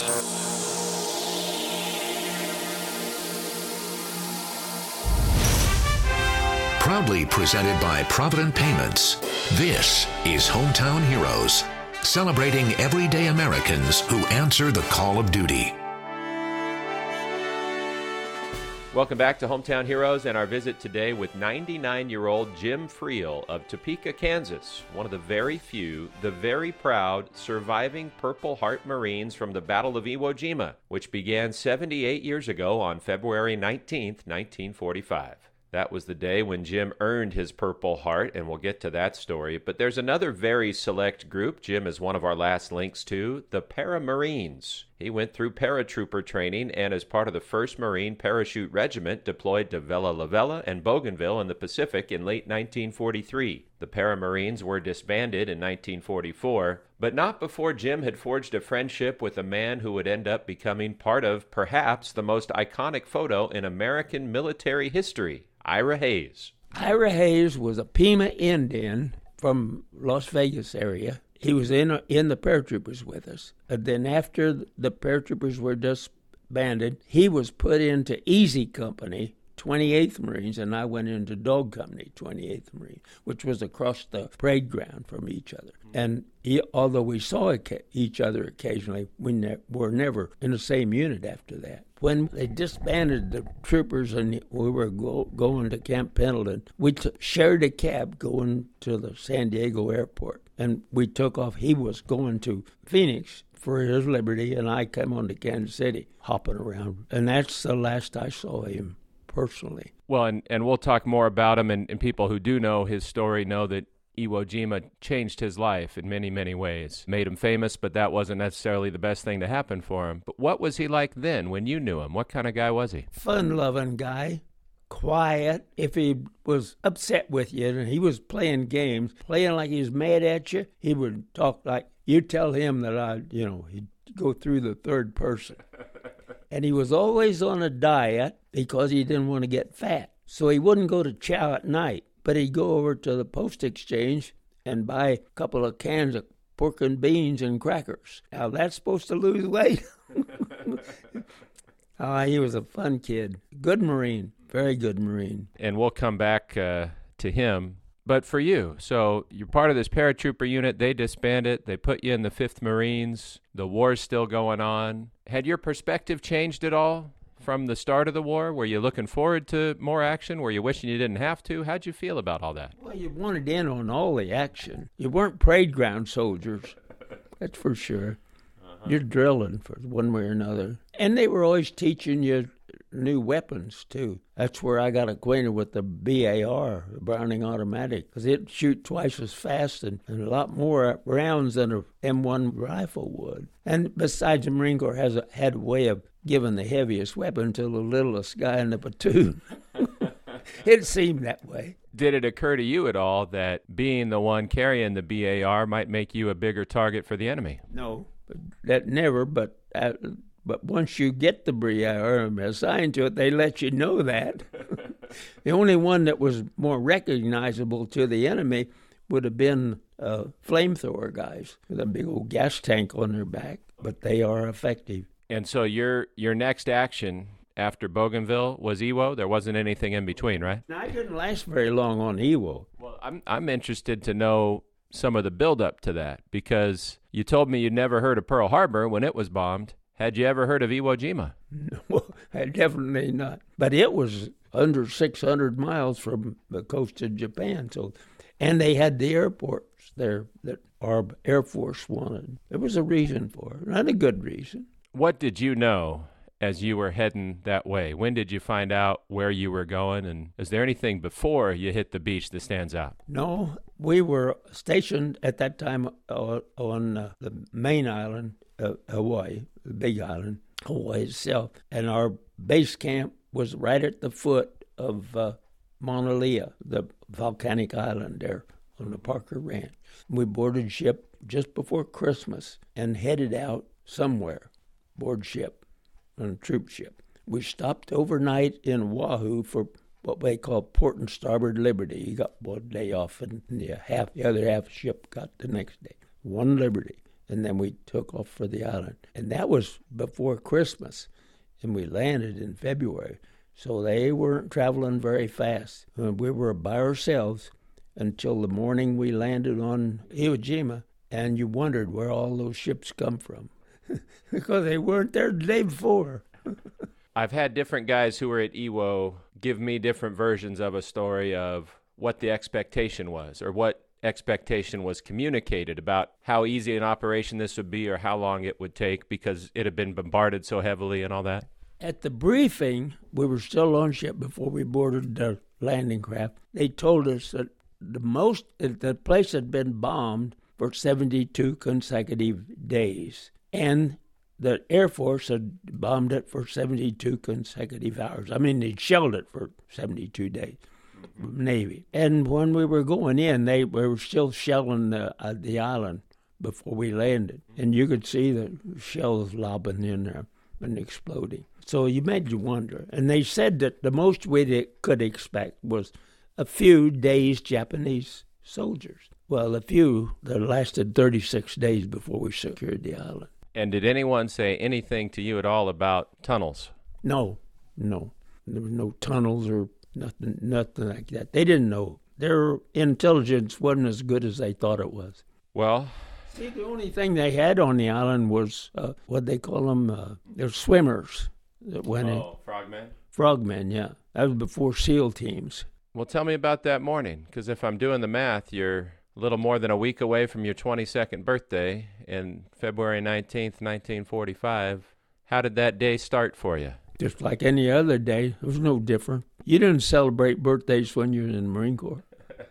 Proudly presented by Provident Payments, this is Hometown Heroes, celebrating everyday Americans who answer the call of duty. Welcome back to Hometown Heroes and our visit today with 99-year-old Jim Friel of Topeka, Kansas, one of the very few, the very proud, surviving Purple Heart Marines from the Battle of Iwo Jima, which began 78 years ago on February 19, 1945. That was the day when Jim earned his Purple Heart, and we'll get to that story. But there's another very select group Jim is one of our last links to, the Para-Marines. He went through paratrooper training and as part of the 1st Marine Parachute Regiment deployed to Vella La Vella and Bougainville in the Pacific in late 1943. The Para-Marines were disbanded in 1944, but not before Jim had forged a friendship with a man who would end up becoming part of perhaps the most iconic photo in American military history, Ira Hayes. Ira Hayes was a Pima Indian from Las Vegas area. He was in the paratroopers with us. And then after the paratroopers were disbanded, he was put into Easy Company, 28th Marines, and I went into Dog Company, 28th Marine, which was across the parade ground from each other. And although we saw each other occasionally, we were never in the same unit after that. When they disbanded the troopers and we were going to Camp Pendleton, we shared a cab going to the San Diego airport. And we took off. He was going to Phoenix for his liberty, and I came on to Kansas City, hopping around. And that's the last I saw him personally. Well, and we'll talk more about him, and people who do know his story know that Iwo Jima changed his life in many, many ways. Made him famous, but that wasn't necessarily the best thing to happen for him. But what was he like then when you knew him? What kind of guy was he? Fun-loving guy, quiet. If he was upset with you and he was playing games, playing like he was mad at you, he would talk like, you tell him that he'd go through the third person. And he was always on a diet because he didn't want to get fat. So he wouldn't go to chow at night. But he'd go over to the post exchange and buy a couple of cans of pork and beans and crackers. Now, that's supposed to lose weight. He was a fun kid. Good Marine, very good Marine. And we'll come back to him. But for you, so you're part of this paratrooper unit. They disbanded. They put you in the 5th Marines. The war's still going on. Had your perspective changed at all? From the start of the war? Were you looking forward to more action? Were you wishing you didn't have to? How'd you feel about all that? Well, you wanted in on all the action. You weren't parade ground soldiers, that's for sure. You're drilling for one way or another. And they were always teaching you new weapons, too. That's where I got acquainted with the BAR, the Browning Automatic, because it'd shoot twice as fast and a lot more rounds than a M1 rifle would. And besides, the Marine Corps had a way of giving the heaviest weapon to the littlest guy in the platoon. It seemed that way. Did it occur to you at all that being the one carrying the BAR might make you a bigger target for the enemy? No, that never, but once you get the BAR assigned to it, they let you know that. The only one that was more recognizable to the enemy would have been flamethrower guys with a big old gas tank on their back, but they are effective. And so your next action after Bougainville was Iwo? There wasn't anything in between, right? No, I didn't last very long on Iwo. Well, I'm interested to know some of the build-up to that, because you told me you'd never heard of Pearl Harbor when it was bombed. Had you ever heard of Iwo Jima? No, definitely not. But it was under 600 miles from the coast of Japan. And they had the airports there that our Air Force wanted. There was a reason for it, not a good reason. What did you know as you were heading that way? When did you find out where you were going? And is there anything before you hit the beach that stands out? No, we were stationed at that time on the main island of Hawaii, the big island, Hawaii itself. And our base camp was right at the foot of Mauna Lea, the volcanic island there on the Parker Ranch. We boarded ship just before Christmas and headed out somewhere, board ship, on a troop ship. We stopped overnight in Oahu for what they call port and starboard liberty. You got 1 day off, and the other half ship got the next day. One liberty. and then we took off for the island. And that was before Christmas, and we landed in February. So they weren't traveling very fast. We were by ourselves until the morning we landed on Iwo Jima, and you wondered where all those ships come from because they weren't there the day before. I've had different guys who were at Iwo give me different versions of a story of what the expectation was, or what expectation was communicated about how easy an operation this would be or how long it would take because it had been bombarded so heavily and all that. At the briefing, we were still on ship before we boarded the landing craft. They told us that the place had been bombed for 72 consecutive days, and the Air Force had bombed it for 72 consecutive hours. I mean, they'd shelled it for 72 days, Navy. And when we were going in, we were still shelling the island before we landed, and you could see the shells lobbing in there and exploding. So you made you wonder. And they said that the most we could expect was a few dazed Japanese soldiers. Well, a few that lasted 36 days before we secured the island. And did anyone say anything to you at all about tunnels? No. There was no tunnels or nothing like that. They didn't know. Their intelligence wasn't as good as they thought it was. Well, see, the only thing they had on the island was, what they call them, they're swimmers that went in. Frogmen? Frogmen, yeah. That was before SEAL teams. Well, tell me about that morning, because if I'm doing the math, you're a little more than a week away from your 22nd birthday, in February 19th, 1945. How did that day start for you? Just like any other day. It was no different. You didn't celebrate birthdays when you were in the Marine Corps.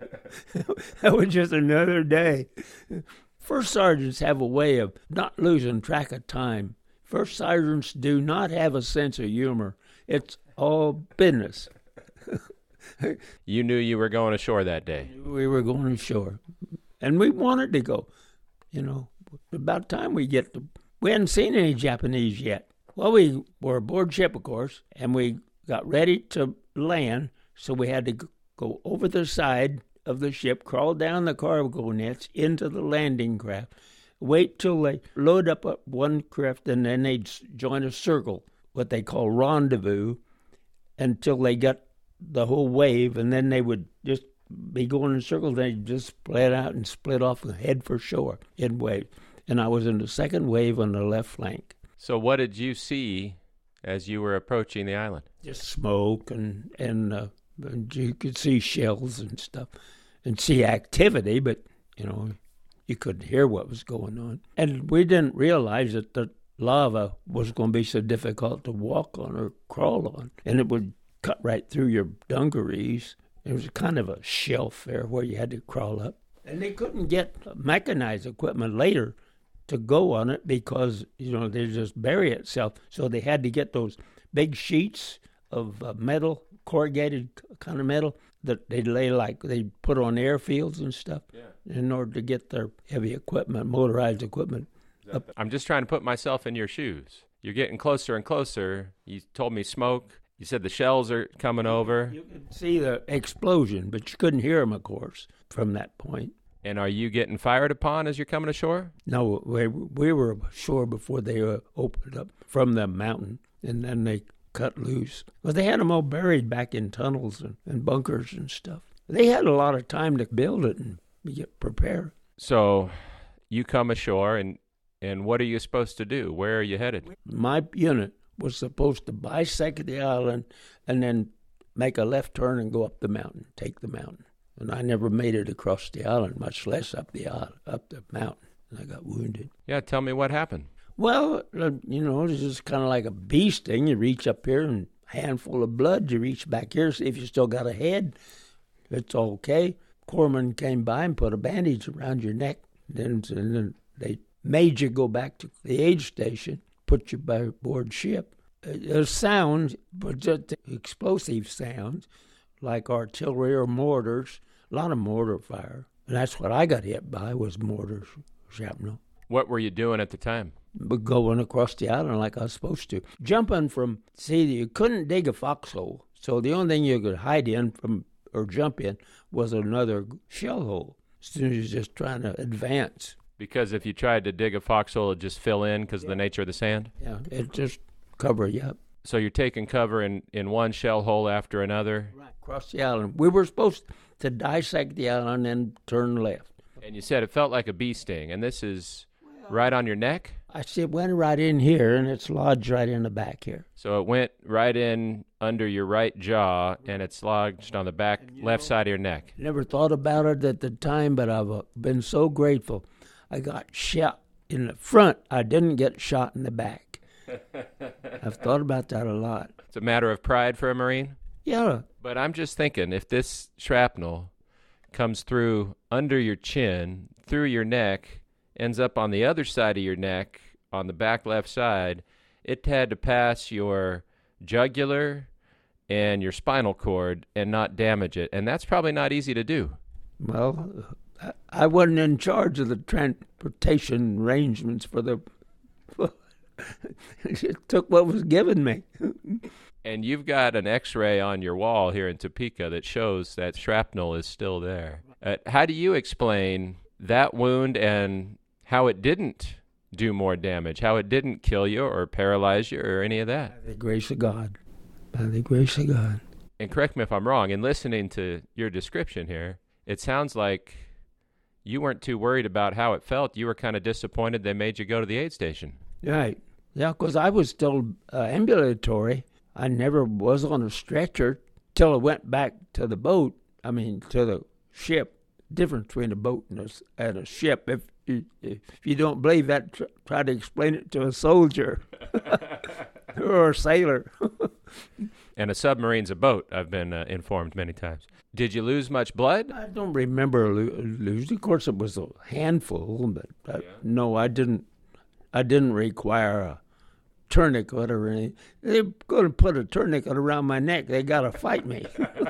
That was just another day. First sergeants have a way of not losing track of time. First sergeants do not have a sense of humor. It's all business. You knew you were going ashore that day. We were going ashore. And we wanted to go. About time we hadn't seen any Japanese yet. Well, we were aboard ship, of course, and we got ready to land, so we had to go over the side of the ship, crawl down the cargo nets into the landing craft, wait till they load up one craft, and then they'd join a circle, what they call rendezvous, until they got the whole wave, and then they would just be going in a circle. They'd just split out and split off and head for shore in wave. And I was in the second wave on the left flank. So what did you see as you were approaching the island? Just smoke, and you could see shells and stuff, and see activity, but, you couldn't hear what was going on. And we didn't realize that the lava was going to be so difficult to walk on or crawl on, and it would cut right through your dungarees. There was kind of a shelf there where you had to crawl up. And they couldn't get mechanized equipment later to go on it because, they just bury itself. So they had to get those big sheets of metal, corrugated kind of metal, that they'd put on airfields and stuff in order to get their heavy equipment, motorized equipment. I'm just trying to put myself in your shoes. You're getting closer and closer. You told me smoke. You said the shells are coming over. You could see the explosion, but you couldn't hear them, of course, from that point. And are you getting fired upon as you're coming ashore? No, we were ashore before they opened up from the mountain, and then they cut loose. But they had them all buried back in tunnels and bunkers and stuff. They had a lot of time to build it and get prepared. So you come ashore, and what are you supposed to do? Where are you headed? My unit was supposed to bisect the island and then make a left turn and go up the mountain, take the mountain. And I never made it across the island, much less up the mountain. And I got wounded. Yeah, tell me what happened. Well, it's just kind of like a bee sting. You reach up here and a handful of blood. You reach back here, see if you still got a head. It's okay. Corpsman came by and put a bandage around your neck. And then they made you go back to the aid station, put you aboard ship. There's sounds, but just explosive sounds, like artillery or mortars, a lot of mortar fire. And that's what I got hit by, was mortars, shrapnel. What were you doing at the time? But going across the island like I was supposed to. Jumping you couldn't dig a foxhole, so the only thing you could hide in or jump in was another shell hole. As soon as you're just trying to advance. Because if you tried to dig a foxhole, it'd just fill in because of the nature of the sand? Yeah, it just cover you up. So you're taking cover in one shell hole after another? Right. Across the island. We were supposed to dissect the island and turn left. And you said it felt like a bee sting, and this is right on your neck? I said, went right in here, and it's lodged right in the back here. So it went right in under your right jaw, and it's lodged on the back left side of your neck. Never thought about it at the time, but I've been so grateful. I got shot in the front. I didn't get shot in the back. I've thought about that a lot. It's a matter of pride for a Marine? Yeah. But I'm just thinking, if this shrapnel comes through under your chin, through your neck, ends up on the other side of your neck, on the back left side, it had to pass your jugular and your spinal cord and not damage it. And that's probably not easy to do. Well, I wasn't in charge of the transportation arrangements for the... It took what was given me. And you've got an X-ray on your wall here in Topeka that shows that shrapnel is still there. How do you explain that wound and how it didn't do more damage, how it didn't kill you or paralyze you or any of that? By the grace of God. By the grace of God. And correct me if I'm wrong, in listening to your description here, it sounds like you weren't too worried about how it felt. You were kind of disappointed they made you go to the aid station. Right. Yeah, because I was still ambulatory. I never was on a stretcher till I went back to the boat, to the ship. Difference between a boat and a ship. If you don't believe that, try to explain it to a soldier or a sailor. And a submarine's a boat, I've been informed many times. Did you lose much blood? I don't remember losing. Of course, it was a handful, but no, I didn't require a tourniquet or anything. They're going to put a tourniquet around my neck. They got to fight me.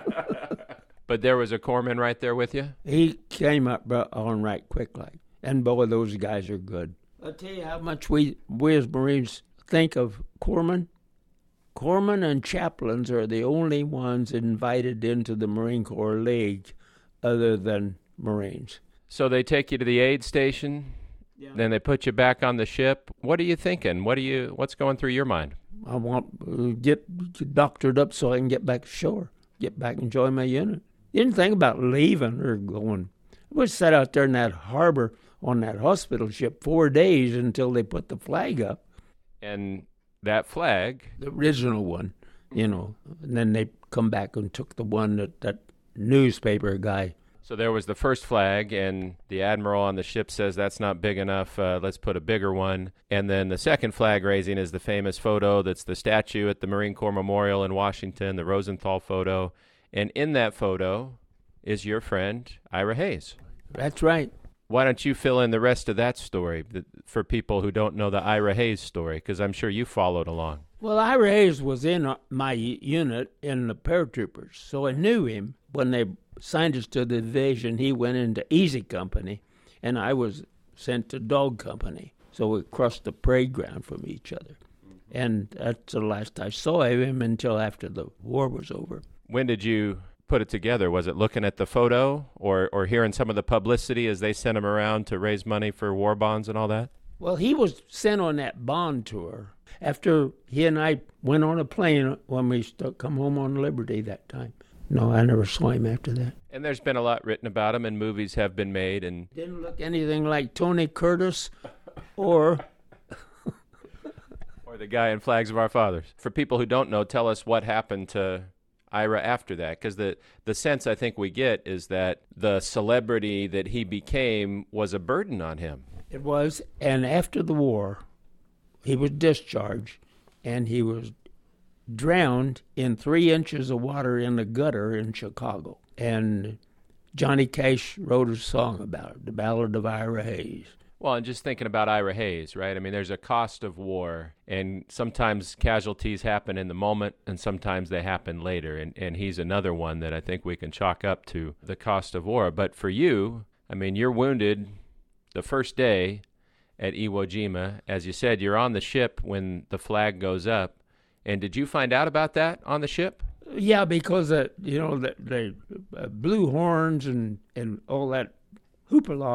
But there was a corpsman right there with you? He came up on right quick like. And boy, those guys are good. I'll tell you how much we as Marines think of corpsmen. Corpsmen and chaplains are the only ones invited into the Marine Corps League other than Marines. So they take you to the aid station, then they put you back on the ship. What are you thinking? What's going through your mind? I want to get doctored up so I can get back ashore, get back and join my unit. Didn't think about leaving or going. We sat out there in that harbor on that hospital ship 4 days until they put the flag up. And that flag? The original one, and then they come back and took the one that newspaper guy. So there was the first flag, and the admiral on the ship says, that's not big enough, let's put a bigger one. And then the second flag raising is the famous photo that's the statue at the Marine Corps Memorial in Washington, the Rosenthal photo. And in that photo is your friend, Ira Hayes. That's right. Why don't you fill in the rest of that story for people who don't know the Ira Hayes story, because I'm sure you followed along. Well, Ira Hayes was in my unit in the paratroopers, so I knew him. When they signed us to the division, he went into Easy Company, and I was sent to Dog Company. So we crossed the parade ground from each other. And that's the last I saw him until after the war was over. When did you put it together? Was it looking at the photo or hearing some of the publicity as they sent him around to raise money for war bonds and all that? Well, he was sent on that bond tour after he and I went on a plane when we come home on Liberty that time. No, I never saw him after that. And there's been a lot written about him, and movies have been made. And didn't look anything like Tony Curtis or the guy in Flags of Our Fathers. For people who don't know, tell us what happened to Ira after that, because the sense I think we get is that the celebrity that he became was a burden on him. It was, and after the war, he was discharged, and he was drowned in 3 inches of water in the gutter in Chicago. And Johnny Cash wrote a song about it, The Ballad of Ira Hayes. Well, and just thinking about Ira Hayes, right? I mean, there's a cost of war, and sometimes casualties happen in the moment, and sometimes they happen later. And he's another one that I think we can chalk up to the cost of war. But for you, I mean, you're wounded the first day at Iwo Jima. As you said, you're on the ship when the flag goes up. And did you find out about that on the ship? Yeah, because, the blue horns and all that hoopla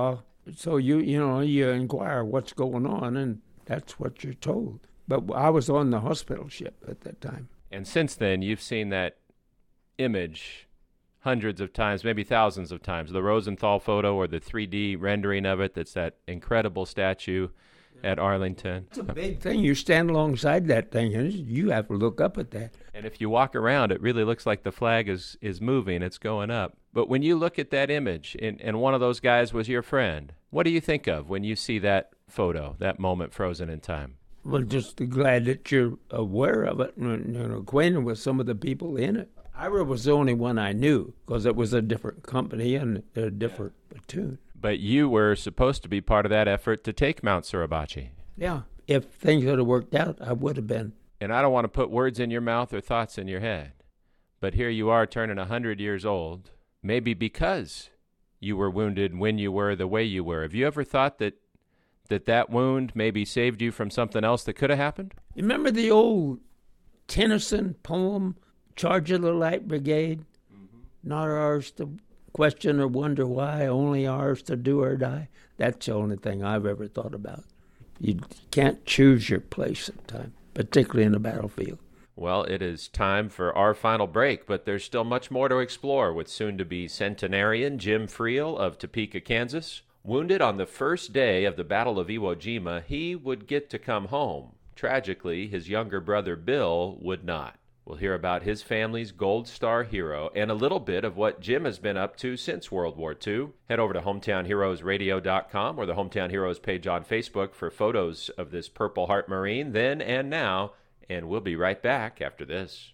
So you inquire what's going on, and that's what you're told. But I was on the hospital ship at that time. And since then, you've seen that image hundreds of times, maybe thousands of times, the Rosenthal photo or the 3D rendering of it. That's that incredible statue at Arlington. It's a big thing. You stand alongside that thing, and you have to look up at that. And if you walk around, it really looks like the flag is moving. It's going up. But when you look at that image, and one of those guys was your friend, what do you think of when you see that photo, that moment frozen in time? Well, just glad that you're aware of it and acquainted with some of the people in it. Ira was the only one I knew because it was a different company and a different platoon. But you were supposed to be part of that effort to take Mount Suribachi. Yeah. If things had worked out, I would have been. And I don't want to put words in your mouth or thoughts in your head, but here you are turning 100 years old, maybe because you were wounded when you were the way you were. Have you ever thought that wound maybe saved you from something else that could have happened? You remember the old Tennyson poem, Charge of the Light Brigade? Mm-hmm. Not ours to question or wonder why, only ours to do or die. That's the only thing I've ever thought about. You can't choose your place at time, particularly in the battlefield. Well, it is time for our final break, but there's still much more to explore with soon-to-be centenarian Jim Friel of Topeka, Kansas. Wounded on the first day of the Battle of Iwo Jima, he would get to come home. Tragically, his younger brother Bill would not. We'll hear about his family's Gold Star hero and a little bit of what Jim has been up to since World War II. Head over to HometownHeroesRadio.com or the Hometown Heroes page on Facebook for photos of this Purple Heart Marine then and now, and we'll be right back after this.